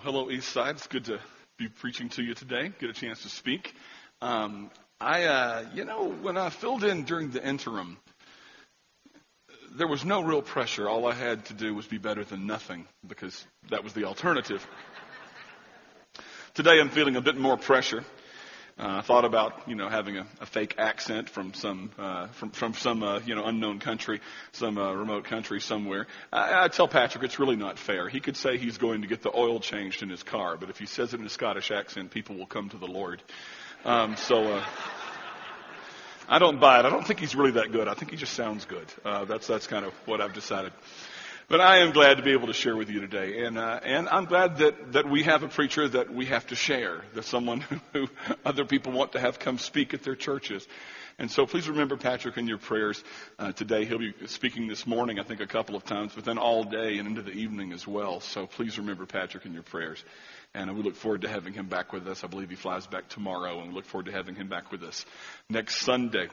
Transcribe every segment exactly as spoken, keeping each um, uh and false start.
hello, East Side. It's good to be preaching to you today, get a chance to speak. Um, I, uh, you know, when I filled in during the interim, there was no real pressure. All I had to do was be better than nothing, because that was the alternative. Today I'm feeling a bit more pressure. Uh, I thought about, you know, having a, a fake accent from some, uh, from, from some, uh, you know, unknown country, some uh, remote country somewhere. I, I tell Patrick it's really not fair. He could say he's going to get the oil changed in his car, but if he says it in a Scottish accent, people will come to the Lord. Um, so uh, I don't buy it. I don't think he's really that good. I think he just sounds good. Uh, that's that's kind of what I've decided. But I am glad to be able to share with you today. And uh, and I'm glad that, that we have a preacher that we have to share, that someone who, who other people want to have come speak at their churches. And so please remember Patrick in your prayers uh, today. He'll be speaking this morning, I think, a couple of times, but then all day and into the evening as well. So please remember Patrick in your prayers. And we look forward to having him back with us. I believe he flies back tomorrow, and we look forward to having him back with us next Sunday.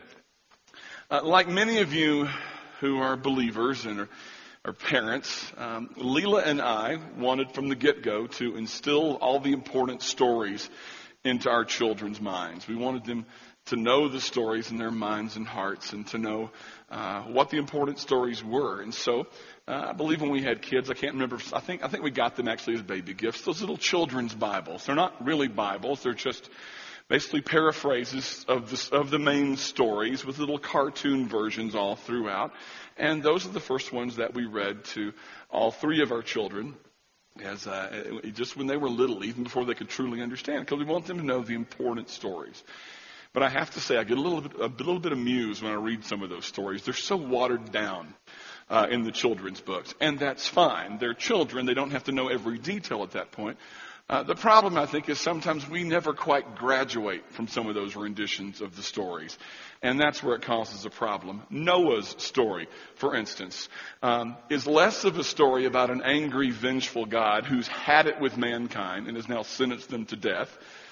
Uh, like many of you who are believers and are Our parents, um, Leela and I wanted from the get-go to instill all the important stories into our children's minds. We wanted them to know the stories in their minds and hearts, and to know uh, what the important stories were. And so, uh, I believe when we had kids, I can't remember. I think I think we got them actually as baby gifts. Those little children's Bibles. They're not really Bibles. They're just basically paraphrases of the, of the main stories with little cartoon versions all throughout. And those are the first ones that we read to all three of our children, as uh, just when they were little, even before they could truly understand, because we want them to know the important stories. But I have to say, I get a little bit, a little bit amused when I read some of those stories. They're so watered down uh, in the children's books, and that's fine. They're children; they don't have to know every detail at that point. Uh, the problem, I think, is sometimes we never quite graduate from some of those renditions of the stories. And that's where it causes a problem. Noah's story, for instance, um, is less of a story about an angry, vengeful God who's had it with mankind and has now sentenced them to death,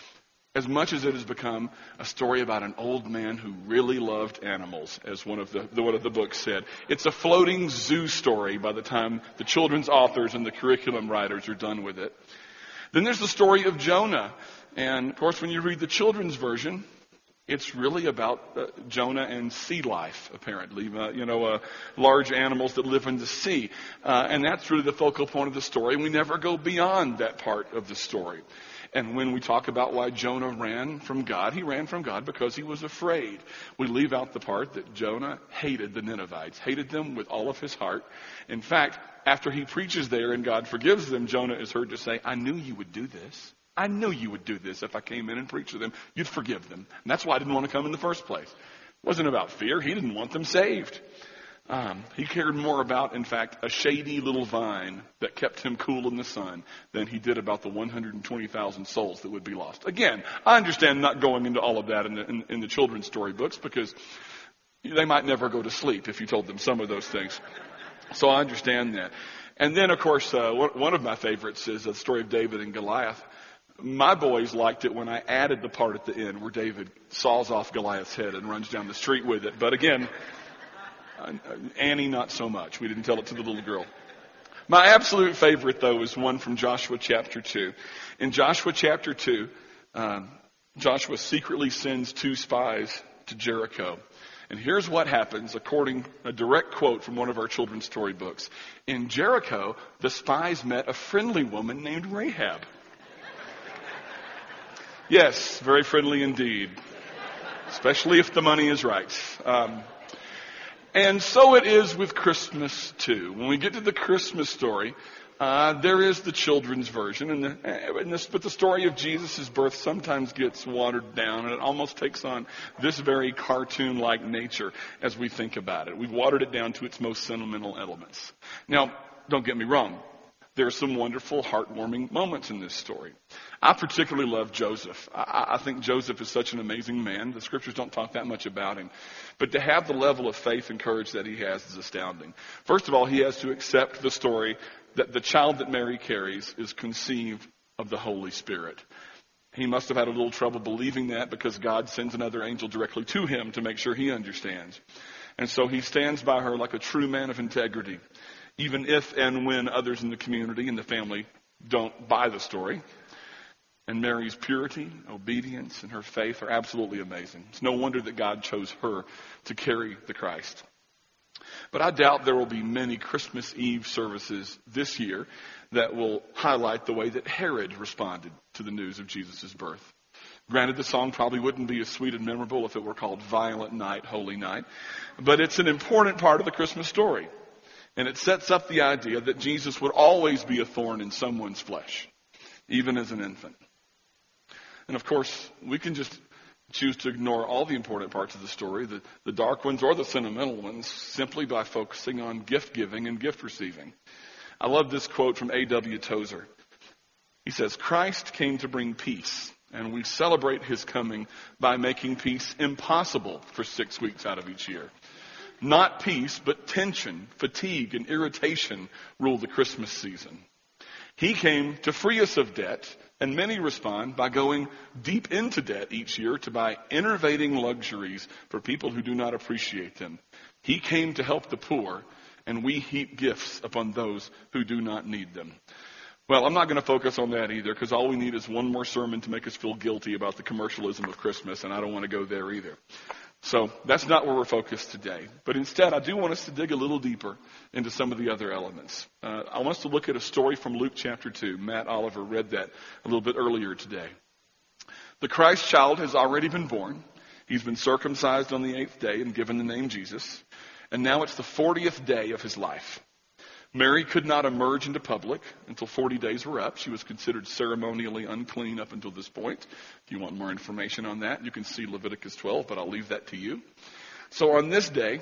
as much as it has become a story about an old man who really loved animals, as one of the, the one of the books said. It's a floating zoo story by the time the children's authors and the curriculum writers are done with it. Then there's the story of Jonah. And, of course, when you read the children's version, it's really about uh, Jonah and sea life, apparently. Uh, you know, uh, large animals that live in the sea. Uh, and that's really the focal point of the story. And we never go beyond that part of the story. And when we talk about why Jonah ran from God, he ran from God because he was afraid. We leave out the part that Jonah hated the Ninevites, hated them with all of his heart. In fact, after he preaches there and God forgives them, Jonah is heard to say, I knew you would do this. I knew you would do this if I came in and preached to them. You'd forgive them. And that's why I didn't want to come in the first place. It wasn't about fear. He didn't want them saved. Um, he cared more about, in fact, a shady little vine that kept him cool in the sun than he did about the one hundred twenty thousand souls that would be lost. Again, I understand not going into all of that in the, in, in the children's storybooks, because they might never go to sleep if you told them some of those things. So I understand that. And then, of course, uh, one of my favorites is the story of David and Goliath. My boys liked it when I added the part at the end where David saws off Goliath's head and runs down the street with it. But again, Annie, not so much. We didn't tell it to the little girl. My absolute favorite, though, is one from Joshua chapter two. In Joshua chapter two, um, Joshua secretly sends two spies to Jericho. And here's what happens, according to a direct quote from one of our children's storybooks. In Jericho, the spies met a friendly woman named Rahab. Yes, very friendly indeed, especially if the money is right. Um, and so it is with Christmas, too. When we get to the Christmas story, Uh, there is the children's version, and the, and this, but the story of Jesus' birth sometimes gets watered down, and it almost takes on this very cartoon-like nature as we think about it. We've watered it down to its most sentimental elements. Now, don't get me wrong. There are some wonderful, heartwarming moments in this story. I particularly love Joseph. I, I think Joseph is such an amazing man. The scriptures don't talk that much about him. But to have the level of faith and courage that he has is astounding. First of all, he has to accept the story that the child that Mary carries is conceived of the Holy Spirit. He must have had a little trouble believing that, because God sends another angel directly to him to make sure he understands. And so he stands by her like a true man of integrity, even if and when others in the community and the family don't buy the story. And Mary's purity, obedience, and her faith are absolutely amazing. It's no wonder that God chose her to carry the Christ. But I doubt there will be many Christmas Eve services this year that will highlight the way that Herod responded to the news of Jesus' birth. Granted, the song probably wouldn't be as sweet and memorable if it were called Violent Night, Holy Night. But it's an important part of the Christmas story. And it sets up the idea that Jesus would always be a thorn in someone's flesh, even as an infant. And of course, we can just choose to ignore all the important parts of the story, the, the dark ones or the sentimental ones, simply by focusing on gift giving and gift receiving. I love this quote from A W Tozer. He says, "Christ came to bring peace, and we celebrate his coming by making peace impossible for six weeks out of each year. Not peace, but tension, fatigue, and irritation rule the Christmas season. He came to free us of debt, and many respond by going deep into debt each year to buy enervating luxuries for people who do not appreciate them. He came to help the poor, and we heap gifts upon those who do not need them." Well, I'm not going to focus on that either, because all we need is one more sermon to make us feel guilty about the commercialism of Christmas, and I don't want to go there either. So that's not where we're focused today. But instead, I do want us to dig a little deeper into some of the other elements. Uh, I want us to look at a story from Luke chapter two. Matt Oliver read that a little bit earlier today. The Christ child has already been born. He's been circumcised on the eighth day and given the name Jesus. And now it's the fortieth day of his life. Mary could not emerge into public until forty days were up. She was considered ceremonially unclean up until this point. If you want more information on that, you can see Leviticus twelve, but I'll leave that to you. So on this day,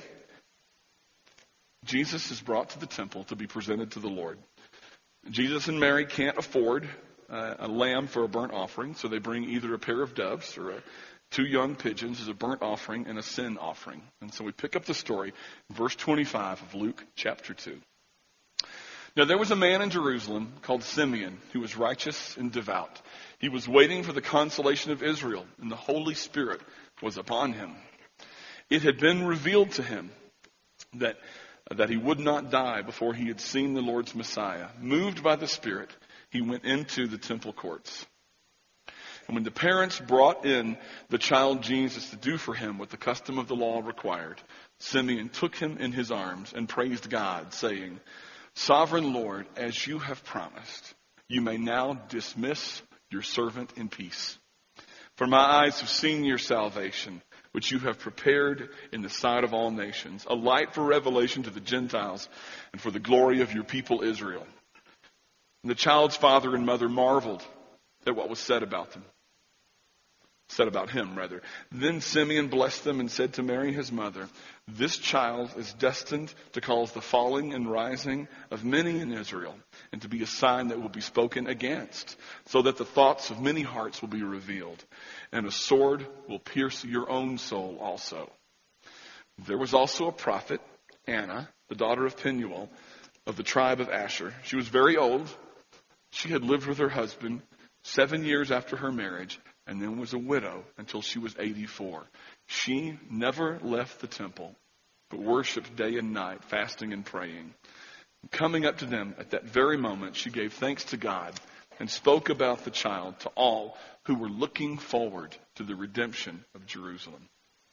Jesus is brought to the temple to be presented to the Lord. Jesus and Mary can't afford uh, a lamb for a burnt offering, so they bring either a pair of doves or a, two young pigeons as a burnt offering and a sin offering. And so we pick up the story in verse twenty-five of Luke chapter two. Now there was a man in Jerusalem called Simeon who was righteous and devout. He was waiting for the consolation of Israel, and the Holy Spirit was upon him. It had been revealed to him that, that he would not die before he had seen the Lord's Messiah. Moved by the Spirit, he went into the temple courts. And when the parents brought in the child Jesus to do for him what the custom of the law required, Simeon took him in his arms and praised God, saying, "Sovereign Lord, as you have promised, you may now dismiss your servant in peace. For my eyes have seen your salvation, which you have prepared in the sight of all nations, a light for revelation to the Gentiles and for the glory of your people Israel." And the child's father and mother marveled at what was said about them. Said about him, rather. Then Simeon blessed them and said to Mary, his mother, "This child is destined to cause the falling and rising of many in Israel, and to be a sign that will be spoken against, so that the thoughts of many hearts will be revealed, and a sword will pierce your own soul also." There was also a prophet, Anna, the daughter of Penuel, of the tribe of Asher. She was very old. She had lived with her husband seven years after her marriage, and then was a widow until she was eighty-four. She never left the temple, but worshipped day and night, fasting and praying. Coming up to them at that very moment, she gave thanks to God and spoke about the child to all who were looking forward to the redemption of Jerusalem.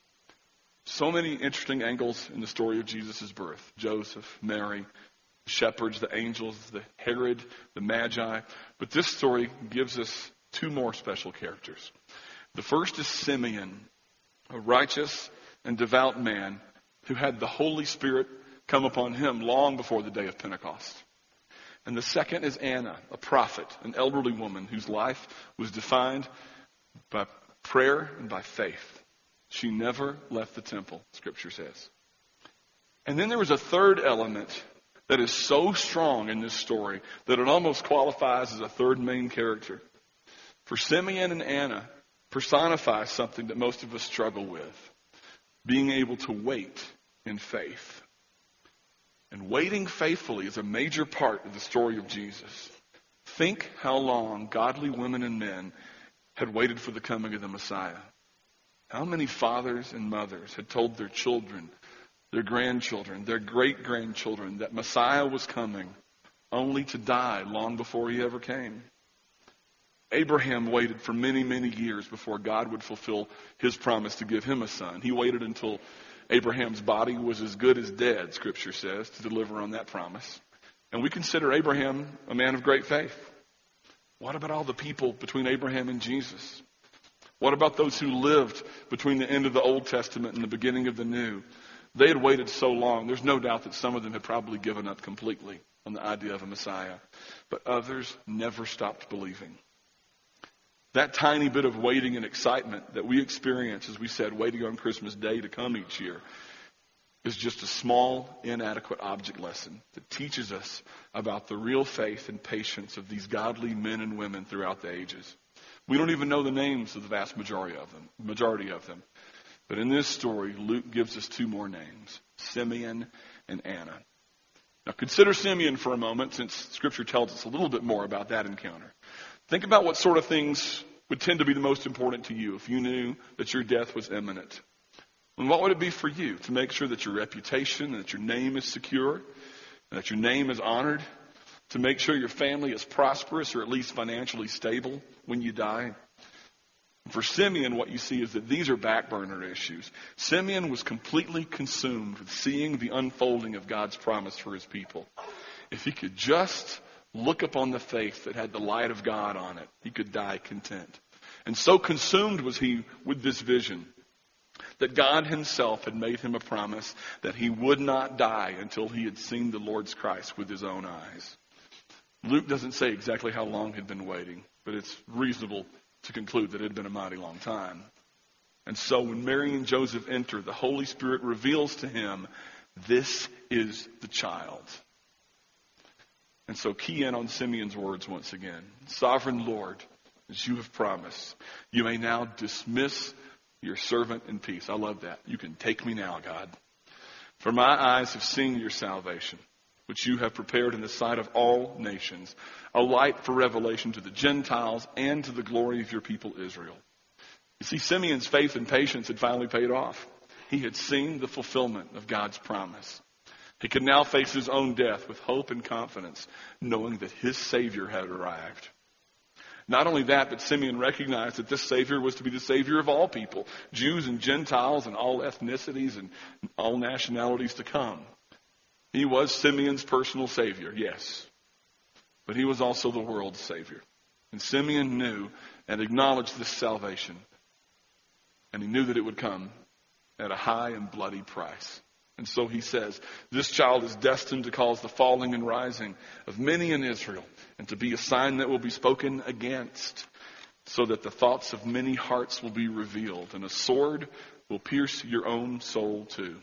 So many interesting angles in the story of Jesus' birth. Joseph, Mary, the shepherds, the angels, the Herod, the Magi. But this story gives us two more special characters. The first is Simeon, a righteous and devout man who had the Holy Spirit come upon him long before the day of Pentecost. And the second is Anna, a prophet, an elderly woman whose life was defined by prayer and by faith. She never left the temple, Scripture says. And then there was a third element that is so strong in this story that it almost qualifies as a third main character. For Simeon and Anna personify something that most of us struggle with, being able to wait in faith. And waiting faithfully is a major part of the story of Jesus. Think how long godly women and men had waited for the coming of the Messiah. How many fathers and mothers had told their children, their grandchildren, their great-grandchildren that Messiah was coming only to die long before he ever came. Abraham waited for many, many years before God would fulfill his promise to give him a son. He waited until Abraham's body was as good as dead, Scripture says, to deliver on that promise. And we consider Abraham a man of great faith. What about all the people between Abraham and Jesus? What about those who lived between the end of the Old Testament and the beginning of the New? They had waited so long. There's no doubt that some of them had probably given up completely on the idea of a Messiah. But others never stopped believing. That tiny bit of waiting and excitement that we experience, as we said, waiting on Christmas Day to come each year, is just a small, inadequate object lesson that teaches us about the real faith and patience of these godly men and women throughout the ages. We don't even know the names of the vast majority of them, majority of them. But in this story, Luke gives us two more names, Simeon and Anna. Now consider Simeon for a moment, since Scripture tells us a little bit more about that encounter. Think about what sort of things would tend to be the most important to you if you knew that your death was imminent. And what would it be for you to make sure that your reputation, that your name is secure, that your name is honored, to make sure your family is prosperous or at least financially stable when you die? For Simeon, what you see is that these are back burner issues. Simeon was completely consumed with seeing the unfolding of God's promise for his people. If he could just look upon the faith that had the light of God on it, he could die content. And so consumed was he with this vision that God himself had made him a promise that he would not die until he had seen the Lord's Christ with his own eyes. Luke doesn't say exactly how long he'd been waiting, but it's reasonable to conclude that it had been a mighty long time. And so when Mary and Joseph enter, the Holy Spirit reveals to him, this is the child. And so key in on Simeon's words once again. Sovereign Lord, as you have promised, you may now dismiss your servant in peace. I love that. You can take me now, God. For my eyes have seen your salvation, which you have prepared in the sight of all nations, a light for revelation to the Gentiles and to the glory of your people Israel. You see, Simeon's faith and patience had finally paid off. He had seen the fulfillment of God's promise. He could now face his own death with hope and confidence, knowing that his Savior had arrived. Not only that, but Simeon recognized that this Savior was to be the Savior of all people, Jews and Gentiles and all ethnicities and all nationalities to come. He was Simeon's personal Savior, yes, but he was also the world's Savior. And Simeon knew and acknowledged this salvation, and he knew that it would come at a high and bloody price. And so he says, this child is destined to cause the falling and rising of many in Israel, and to be a sign that will be spoken against, so that the thoughts of many hearts will be revealed, and a sword will pierce your own soul too.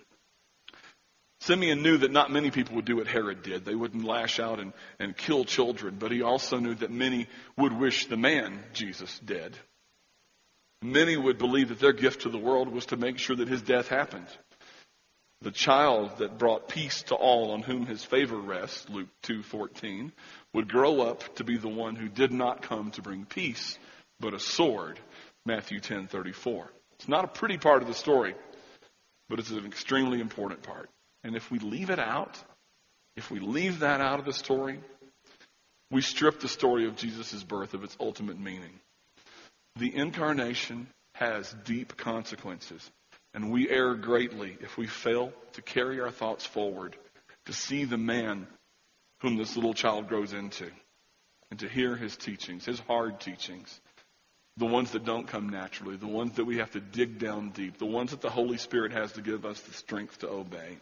Simeon knew that not many people would do what Herod did. They wouldn't lash out and, and kill children, but he also knew that many would wish the man, Jesus, dead. Many would believe that their gift to the world was to make sure that his death happened. The child that brought peace to all on whom his favor rests, Luke two fourteen, would grow up to be the one who did not come to bring peace, but a sword, Matthew ten thirty-four. It's not a pretty part of the story, but it's an extremely important part. And if we leave it out, if we leave that out of the story, we strip the story of Jesus' birth of its ultimate meaning. The incarnation has deep consequences. And we err greatly if we fail to carry our thoughts forward, to see the man whom this little child grows into, and to hear his teachings, his hard teachings, the ones that don't come naturally, the ones that we have to dig down deep, the ones that the Holy Spirit has to give us the strength to obey.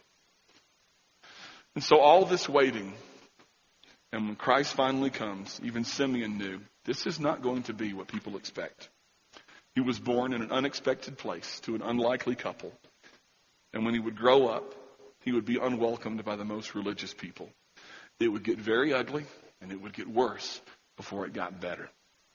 And so all this waiting, and when Christ finally comes, even Simeon knew, this is not going to be what people expect. He was born in an unexpected place to an unlikely couple. And when he would grow up, he would be unwelcomed by the most religious people. It would get very ugly, and it would get worse before it got better.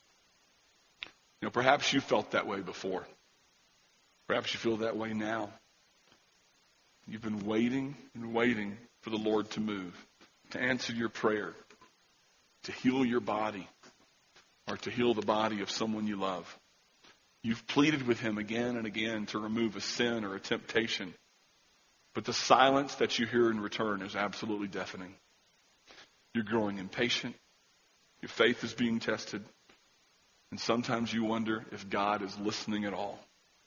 You know, perhaps you felt that way before. Perhaps you feel that way now. You've been waiting and waiting for the Lord to move, to answer your prayer, to heal your body, or to heal the body of someone you love. You've pleaded with him again and again to remove a sin or a temptation. But the silence that you hear in return is absolutely deafening. You're growing impatient. Your faith is being tested. And sometimes you wonder if God is listening at all.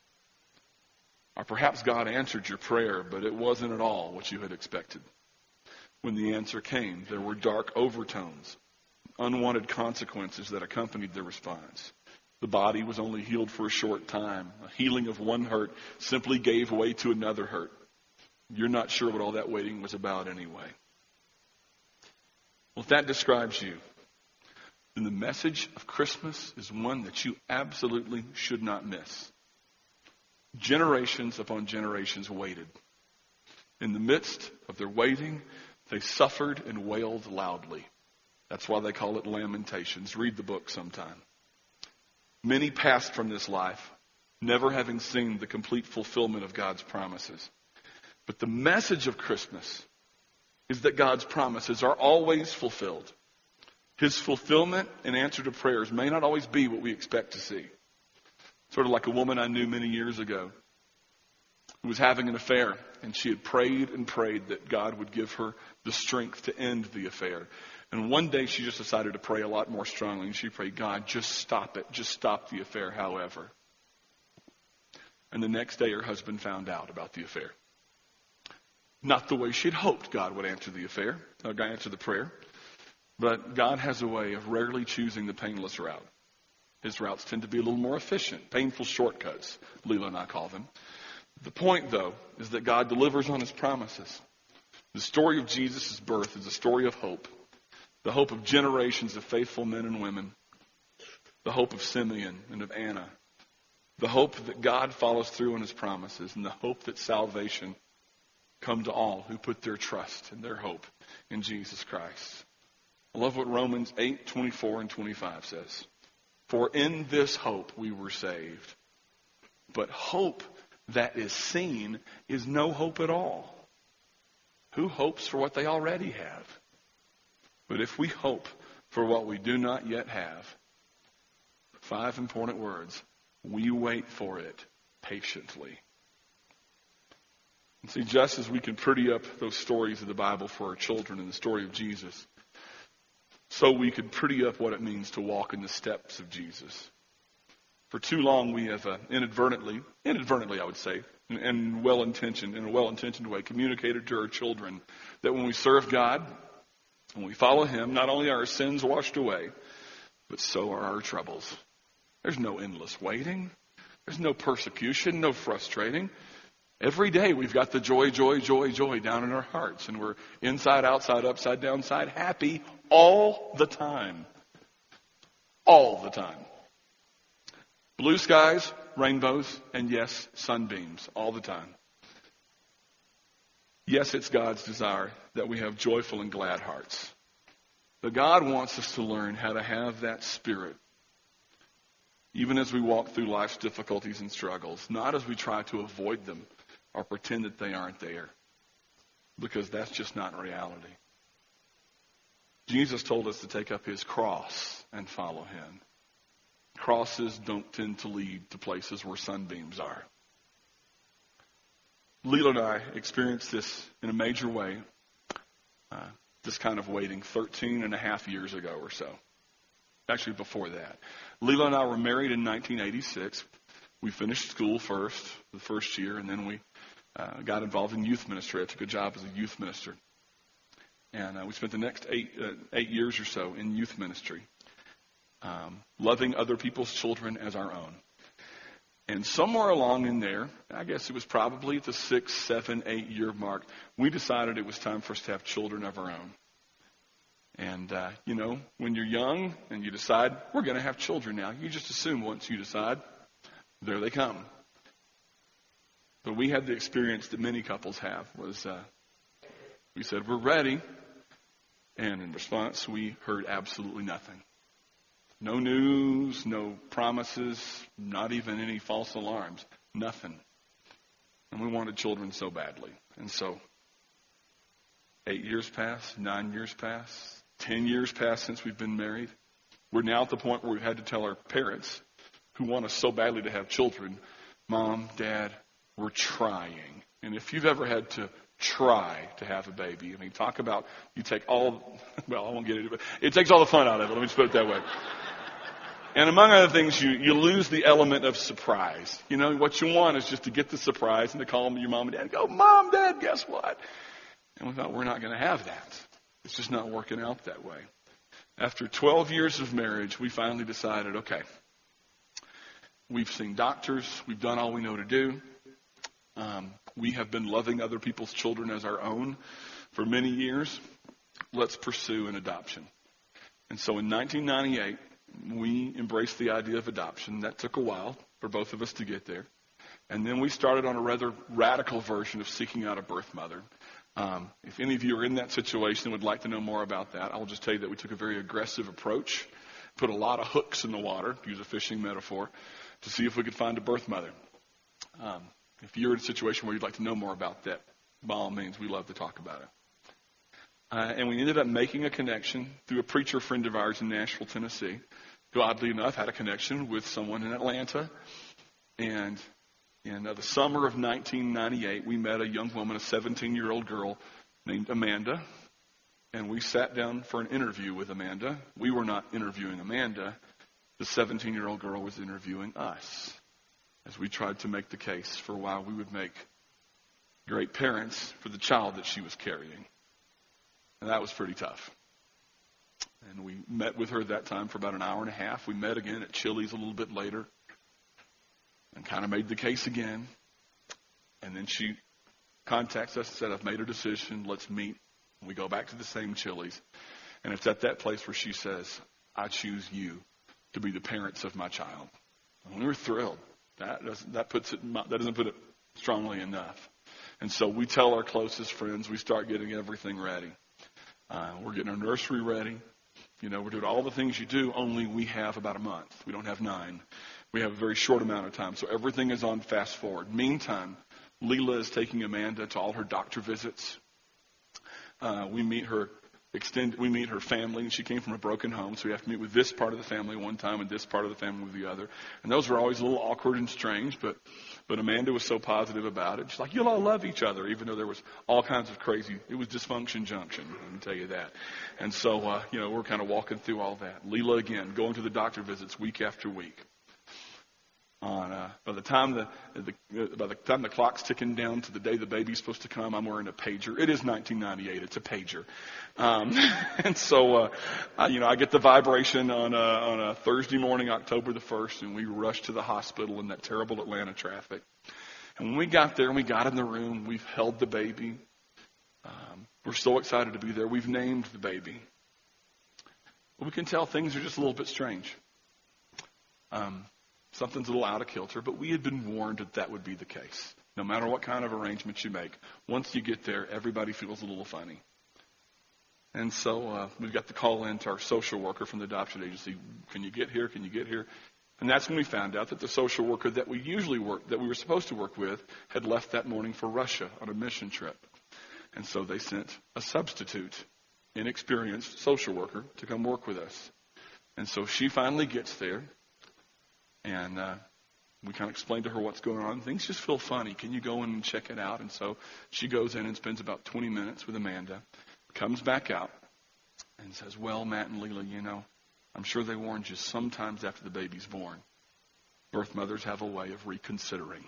Or perhaps God answered your prayer, but it wasn't at all what you had expected. When the answer came, there were dark overtones, unwanted consequences that accompanied the response. The body was only healed for a short time. A healing of one hurt simply gave way to another hurt. You're not sure what all that waiting was about anyway. Well, if that describes you, then the message of Christmas is one that you absolutely should not miss. Generations upon generations waited. In the midst of their waiting, they suffered and wailed loudly. That's why they call it Lamentations. Read the book sometime. Many passed from this life, never having seen the complete fulfillment of God's promises. But the message of Christmas is that God's promises are always fulfilled. His fulfillment and answer to prayers may not always be what we expect to see. Sort of like a woman I knew many years ago who was having an affair, and she had prayed and prayed that God would give her the strength to end the affair. And one day she just decided to pray a lot more strongly, and she prayed, God, just stop it. Just stop the affair, however. And the next day her husband found out about the affair. Not the way she had hoped God would answer the affair, or God answer the prayer. But God has a way of rarely choosing the painless route. His routes tend to be a little more efficient, painful shortcuts, Leela and I call them. The point, though, is that God delivers on his promises. The story of Jesus' birth is a story of hope. The hope of generations of faithful men and women. The hope of Simeon and of Anna. The hope that God follows through on his promises. And the hope that salvation come to all who put their trust and their hope in Jesus Christ. I love what Romans eight, twenty-four and twenty-five says. For in this hope we were saved. But hope that is seen is no hope at all. Who hopes for what they already have? But if we hope for what we do not yet have, five important words, we wait for it patiently. And see, just as we can pretty up those stories of the Bible for our children and the story of Jesus, so we could pretty up what it means to walk in the steps of Jesus. For too long we have uh, inadvertently, inadvertently I would say, and, and well-intentioned, in a well-intentioned way, communicated to our children that when we serve God, when we follow him, not only are our sins washed away, but so are our troubles. There's no endless waiting. There's no persecution, no frustrating. Every day we've got the joy, joy, joy, joy down in our hearts. And we're inside, outside, upside, downside, happy all the time. All the time. Blue skies, rainbows, and yes, sunbeams all the time. Yes, it's God's desire that we have joyful and glad hearts. But God wants us to learn how to have that spirit, even as we walk through life's difficulties and struggles, not as we try to avoid them or pretend that they aren't there, because that's just not reality. Jesus told us to take up his cross and follow him. Crosses don't tend to lead to places where sunbeams are. Leela and I experienced this in a major way, uh, this kind of waiting thirteen and a half years ago or so. Actually, before that. Leela and I were married in nineteen eighty-six. We finished school first, the first year, and then we uh, got involved in youth ministry. I took a job as a youth minister. And uh, we spent the next eight, uh, eight years or so in youth ministry, um, loving other people's children as our own. And somewhere along in there, I guess it was probably at the six, seven, eight year mark, we decided it was time for us to have children of our own. And, uh, you know, when you're young and you decide, we're going to have children now, you just assume once you decide, there they come. But we had the experience that many couples have, was uh, we said, we're ready. And in response, we heard absolutely nothing. No news, no promises, not even any false alarms, nothing. And we wanted children so badly. And so, eight years passed, nine years passed, ten years passed since we've been married. We're now at the point where we've had to tell our parents, who want us so badly to have children, Mom, Dad, we're trying. And if you've ever had to try to have a baby. I mean, talk about, you take all, well, I won't get into it, but it takes all the fun out of it. Let me just put it that way. And among other things, you, you lose the element of surprise. You know, what you want is just to get the surprise and to call your mom and dad and go, Mom, Dad, guess what? And we thought, we're not going to have that. It's just not working out that way. After twelve years of marriage, we finally decided, okay, we've seen doctors. We've done all we know to do. Um, we have been loving other people's children as our own for many years. Let's pursue an adoption. And so in nineteen ninety-eight, we embraced the idea of adoption. That took a while for both of us to get there. And then we started on a rather radical version of seeking out a birth mother. Um, if any of you are in that situation and would like to know more about that, I'll just tell you that we took a very aggressive approach, put a lot of hooks in the water, to use a fishing metaphor, to see if we could find a birth mother. Um, if you're in a situation where you'd like to know more about that, by all means, we love to talk about it. Uh, and we ended up making a connection through a preacher friend of ours in Nashville, Tennessee, who oddly enough had a connection with someone in Atlanta. And in uh, the summer of nineteen ninety-eight, we met a young woman, a seventeen-year-old girl named Amanda. And we sat down for an interview with Amanda. We were not interviewing Amanda. The seventeen-year-old girl was interviewing us as we tried to make the case for why we would make great parents for the child that she was carrying. And that was pretty tough. And we met with her at that time for about an hour and a half. We met again at Chili's a little bit later and kind of made the case again. And then she contacts us and said, I've made a decision. Let's meet. And we go back to the same Chili's. And it's at that place where she says, I choose you to be the parents of my child. And we were thrilled. That doesn't, that puts it, that doesn't put it strongly enough. And so we tell our closest friends, we start getting everything ready. Uh, we're getting our nursery ready. You know, we're doing all the things you do, only we have about a month. We don't have nine. We have a very short amount of time. So everything is on fast forward. Meantime, Leela is taking Amanda to all her doctor visits. Uh, we meet her extend, we meet her family, and she came from a broken home, so we have to meet with this part of the family one time and this part of the family with the other. And those were always a little awkward and strange, but but Amanda was so positive about it. She's like, you'll all love each other, even though there was all kinds of crazy, it was dysfunction junction, let me tell you that. And so, uh, you know, we're kind of walking through all that. Leela, again, going to the doctor visits week after week. On uh, by the time the, the by the time the clock's ticking down to the day the baby's supposed to come, I'm wearing a pager. It is nineteen ninety-eight. It's a pager, um, and so uh, I, you know I get the vibration on a, on a Thursday morning, October the first, and we rush to the hospital in that terrible Atlanta traffic. And when we got there and we got in the room, we've held the baby. Um, we're so excited to be there. We've named the baby, but we can tell things are just a little bit strange. Um, Something's a little out of kilter, but we had been warned that that would be the case. No matter what kind of arrangements you make, once you get there, everybody feels a little funny. And so uh, we got the call in to our social worker from the adoption agency. Can you get here? Can you get here? And that's when we found out that the social worker that we usually work, that we were supposed to work with, had left that morning for Russia on a mission trip. And so they sent a substitute, inexperienced social worker to come work with us. And so she finally gets there. And uh, we kind of explained to her what's going on. Things just feel funny. Can you go in and check it out? And so she goes in and spends about twenty minutes with Amanda, comes back out, and says, well, Matt and Leela, you know, I'm sure they warned you sometimes after the baby's born. Birth mothers have a way of reconsidering.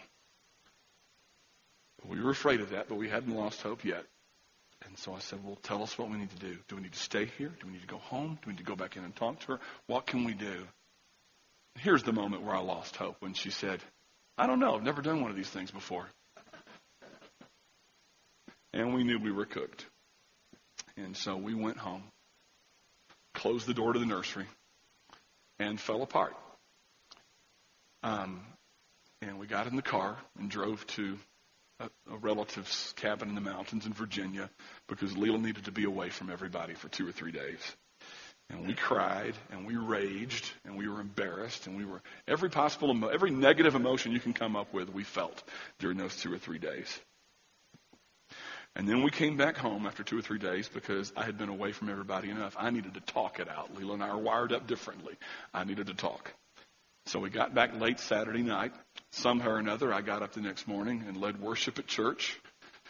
We were afraid of that, but we hadn't lost hope yet. And so I said, well, tell us what we need to do. Do we need to stay here? Do we need to go home? Do we need to go back in and talk to her? What can we do? Here's the moment where I lost hope when she said, I don't know, I've never done one of these things before. And we knew we were cooked. And so we went home, closed the door to the nursery, and fell apart. Um, and we got in the car and drove to a, a relative's cabin in the mountains in Virginia because Leela needed to be away from everybody for two or three days. And we cried, and we raged, and we were embarrassed, and we were, every possible, emo- every negative emotion you can come up with, we felt during those two or three days. And then we came back home after two or three days because I had been away from everybody enough. I needed to talk it out. Leela and I are wired up differently. I needed to talk. So we got back late Saturday night. Somehow or another, I got up the next morning and led worship at church.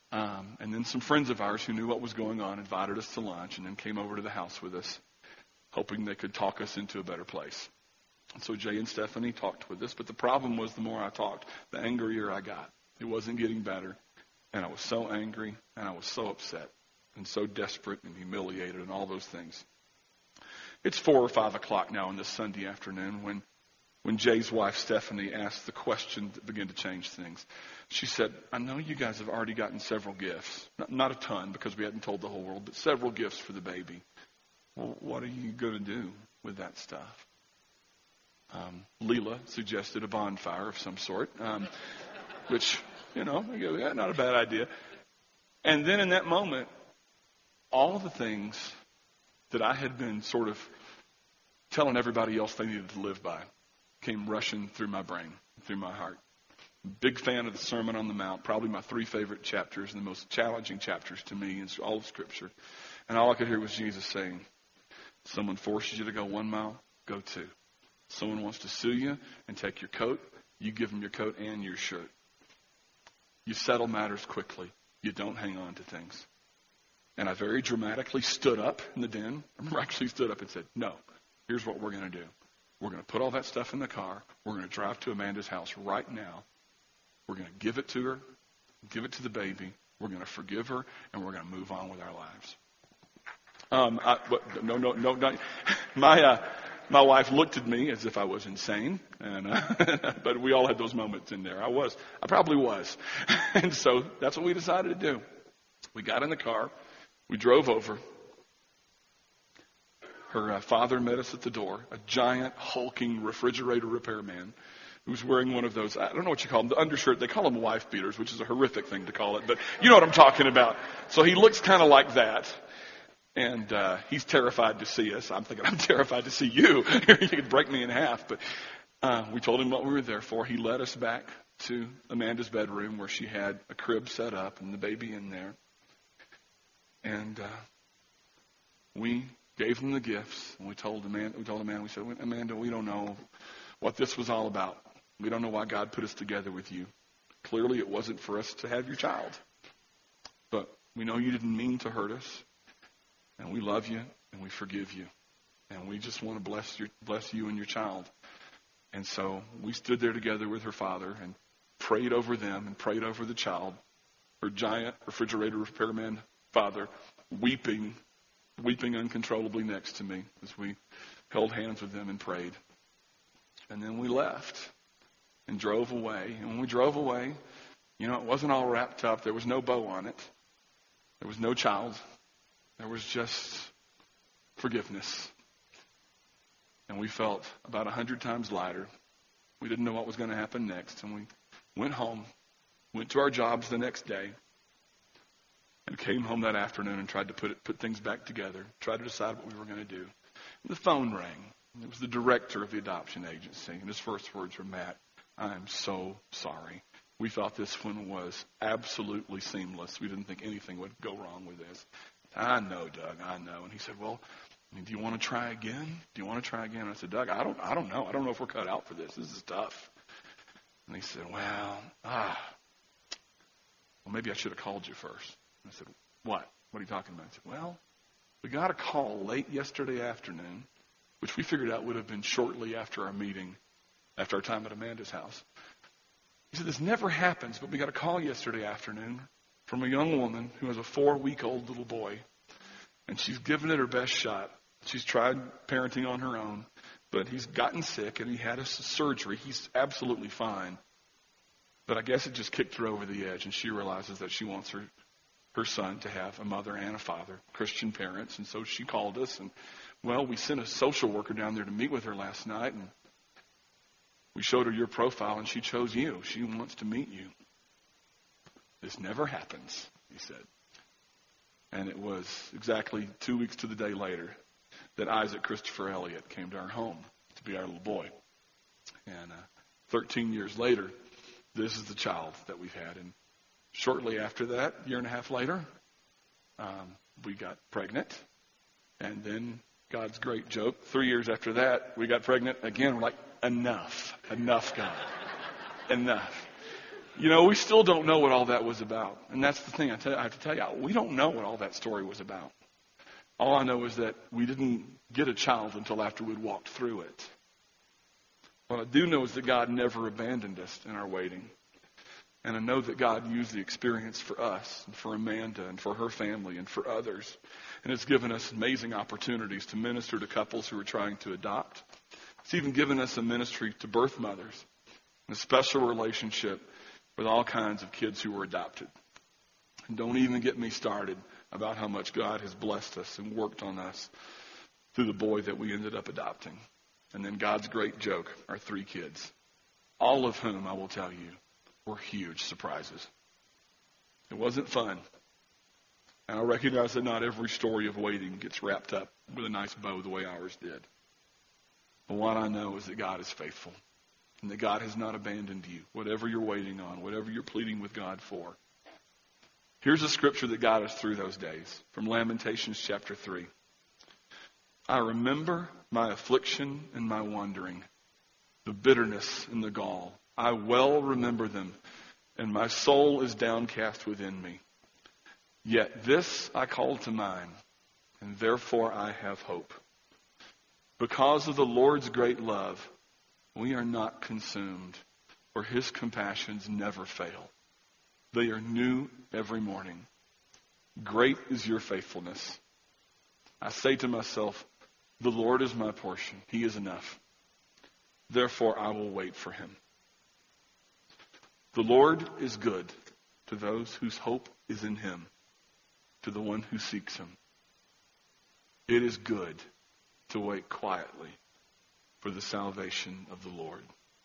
Um, and then some friends of ours who knew what was going on invited us to lunch and then came over to the house with us, hoping they could talk us into a better place. And so Jay and Stephanie talked with us, but the problem was the more I talked, the angrier I got. It wasn't getting better, and I was so angry, and I was so upset, and so desperate and humiliated and all those things. It's four or five o'clock now on this Sunday afternoon when when Jay's wife, Stephanie, asked the question that began to change things. She said, I know you guys have already gotten several gifts. Not, not a ton because we hadn't told the whole world, but several gifts for the baby. Well, what are you going to do with that stuff? Um, Leela suggested a bonfire of some sort, um, which, you know, yeah, not a bad idea. And then in that moment, all the things that I had been sort of telling everybody else they needed to live by came rushing through my brain, through my heart. Big fan of the Sermon on the Mount, probably my three favorite chapters and the most challenging chapters to me in all of Scripture. And all I could hear was Jesus saying, someone forces you to go one mile, go two. Someone wants to sue you and take your coat, you give them your coat and your shirt. You settle matters quickly. You don't hang on to things. And I very dramatically stood up in the den. I remember I actually stood up and said, no, here's what we're going to do. We're going to put all that stuff in the car. We're going to drive to Amanda's house right now. We're going to give it to her, give it to the baby. We're going to forgive her, and we're going to move on with our lives. Um, I, but no, no, no, no. My uh, my wife looked at me as if I was insane, and uh, but we all had those moments in there. I was, I probably was, and so that's what we decided to do. We got in the car, we drove over. Her uh, father met us at the door, a giant, hulking refrigerator repairman who was wearing one of those, I don't know what you call them, the undershirt. They call them wife beaters, which is a horrific thing to call it, but you know what I'm talking about. So he looks kind of like that, and uh, he's terrified to see us. I'm thinking, I'm terrified to see you. You could break me in half. But uh, we told him what we were there for. He led us back to Amanda's bedroom where she had a crib set up and the baby in there. And uh, we gave them the gifts, and we told Amanda, we told Amanda, we said, Amanda, we don't know what this was all about. We don't know why God put us together with you. Clearly, it wasn't for us to have your child. But we know you didn't mean to hurt us, and we love you, and we forgive you. And we just want to bless your, bless you and your child. And so we stood there together with her father and prayed over them and prayed over the child, her giant refrigerator repairman father, weeping weeping uncontrollably next to me as we held hands with them and prayed. And then we left and drove away. And when we drove away, you know, it wasn't all wrapped up. There was no bow on it. There was no child. There was just forgiveness. And we felt about a hundred times lighter. We didn't know what was going to happen next. And we went home, went to our jobs the next day, and came home that afternoon and tried to put it, put things back together, tried to decide what we were going to do. And the phone rang. It was the director of the adoption agency, and his first words were, Matt, I'm so sorry. We thought this one was absolutely seamless. We didn't think anything would go wrong with this. I know, Doug, I know. And he said, well, I mean, do you want to try again? Do you want to try again? And I said, Doug, I don't, I don't know. I don't know if we're cut out for this. This is tough. And he said, well, ah, well, maybe I should have called you first. I said, what? What are you talking about? He said, well, we got a call late yesterday afternoon, which we figured out would have been shortly after our meeting, after our time at Amanda's house. He said, this never happens, but we got a call yesterday afternoon from a young woman who has a four-week-old little boy, and she's given it her best shot. She's tried parenting on her own, but he's gotten sick, and he had a surgery. He's absolutely fine. But I guess it just kicked her over the edge, and she realizes that she wants her her son to have a mother and a father, Christian parents. And so she called us, and, well, we sent a social worker down there to meet with her last night, and we showed her your profile, and she chose you. She wants to meet you. This never happens, he said. And it was exactly two weeks to the day later that Isaac Christopher Elliott came to our home to be our little boy. And uh, thirteen years later, this is the child that we've had. And shortly after that, a year and a half later, um, we got pregnant. And then God's great joke, three years after that, we got pregnant again. We're like, enough, enough, God, enough. You know, we still don't know what all that was about. And that's the thing I, tell, I have to tell you. We don't know what all that story was about. All I know is that we didn't get a child until after we'd walked through it. What I do know is that God never abandoned us in our waiting. And I know that God used the experience for us and for Amanda and for her family and for others. And it's given us amazing opportunities to minister to couples who are trying to adopt. It's even given us a ministry to birth mothers and a special relationship with all kinds of kids who were adopted. And don't even get me started about how much God has blessed us and worked on us through the boy that we ended up adopting. And then God's great joke, our three kids, all of whom, I will tell you, were huge surprises. It wasn't fun. And I recognize that not every story of waiting gets wrapped up with a nice bow the way ours did. But what I know is that God is faithful. And that God has not abandoned you, whatever you're waiting on, whatever you're pleading with God for. Here's a scripture that got us through those days from Lamentations chapter three. I remember my affliction and my wandering, the bitterness and the gall. I well remember them, and my soul is downcast within me. Yet this I call to mind, and therefore I have hope. Because of the Lord's great love, we are not consumed, for his compassions never fail. They are new every morning. Great is your faithfulness. I say to myself, the Lord is my portion. He is enough. Therefore I will wait for him. The Lord is good to those whose hope is in him, to the one who seeks him. It is good to wait quietly for the salvation of the Lord.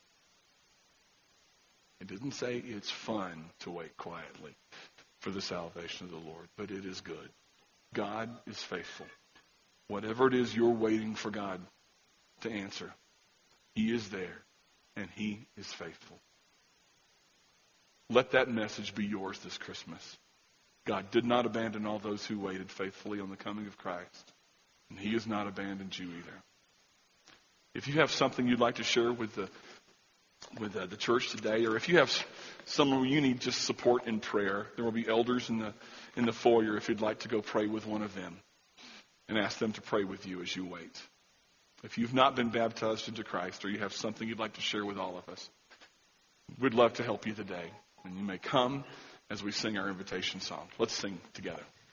It didn't say it's fun to wait quietly for the salvation of the Lord, but it is good. God is faithful. Whatever it is you're waiting for God to answer, he is there and he is faithful. Let that message be yours this Christmas. God did not abandon all those who waited faithfully on the coming of Christ, and he has not abandoned you either. If you have something you'd like to share with the with uh, the church today, or if you have someone you need just support in prayer, there will be elders in the in the foyer if you'd like to go pray with one of them and ask them to pray with you as you wait. If you've not been baptized into Christ, or you have something you'd like to share with all of us, we'd love to help you today. And you may come as we sing our invitation song. Let's sing together.